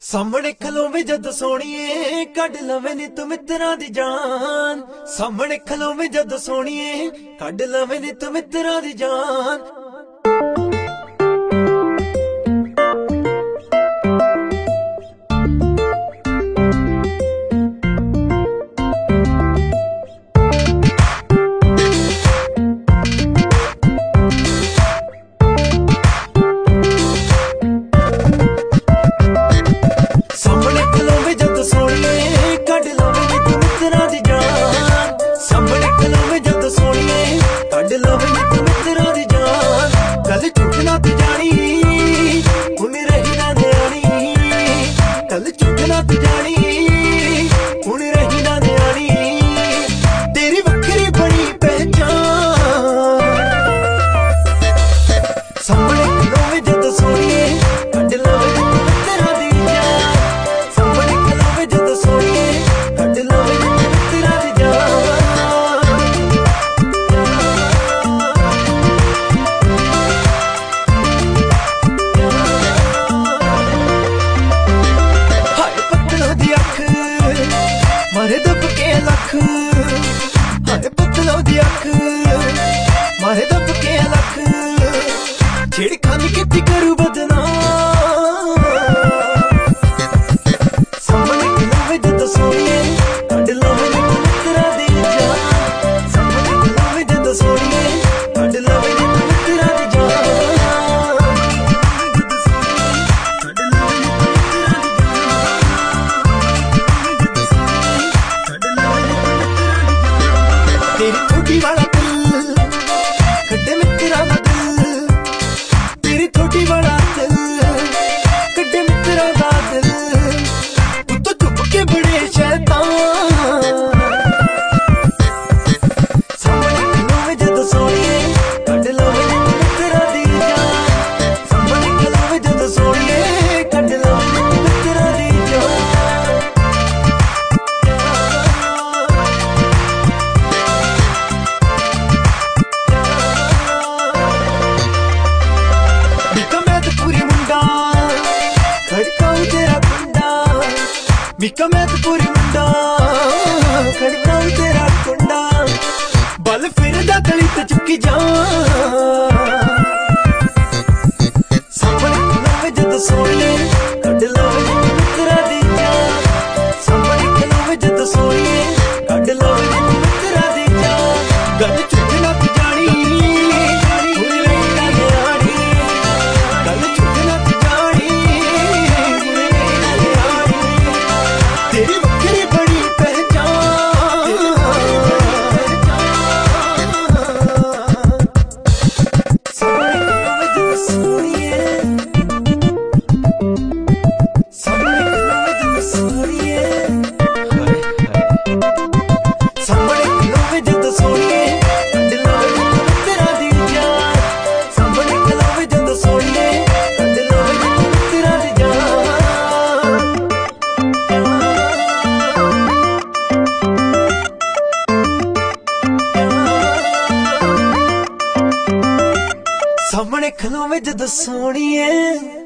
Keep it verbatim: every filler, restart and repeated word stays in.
ਸਾਹਮਣੇ ਖਲੋਵੇਂ ਜਦ ਸੋਹਣੀਏ ਕੱਢ ਲਵੇਂ ਨੀ ਤੂੰ ਮਿੱਤਰਾਂ ਦੀ ਜਾਨ। ਸਾਹਮਣੇ ਖਲੋਵੇਂ ਜਦ ਸੋਹਣੀਏ ਕੱਢ ਲਵੇਂ ਨੀ ਤੂੰ ਮਿੱਤਰਾਂ ਦੀ ਜਾਨ। मारे दब के लख हाय पतलों दी अख मारे दब के लख छेड़खानी किती करू बदनाम। सामने खलोवे जद सोहणिए कढ लवे नी तू मित्तरां दी जान। सामने खलोवे जद सोहणिए कढ लवे नी तू मित्तरां दी जान। तेरी थोड़ी वाला दिल कड्डे मित्तरां दा दिल। तेरी थोड़ी वाला दिल कड्डे मित्तरां दा दिल। तू तो चुप के बड़े शैतान। सामने खलोवे जद सोहणिए कढ लवे नी तू मित्तरां दी जान। सामने खलोवे जद सोहणिए कढ लवे नी तू मित्तरां दी जान। मिका मैं तो पूरी मुंडा खड़का तेरा कुंडा बल फिर दा गली ते चुकी जा। सामने खलोवे जद सोहणिए कढ लवे नी तू मित्तरां दी जान। सामने खलोवे जद सोहणिए कढ लवे नी तू मित्तरां दी जान। गल झूठ ना तू जानी हुण रहीना न्याणी। गल झूठ ना तू जानी हुण रहीना न्याणी। तेरी वक्री बड़ी पहचान। सामने खलोवे जद सोहणिए सामने खलोवे जद सोहणिए सामने खलोवे जद सोहणिए कढ लवे नी तू मित्तरां दी जान। सामने खलोवे जद सोहणिए कढ लवे नी तू मित्तरां दी जान। सामने खलोवे जद सोहणिए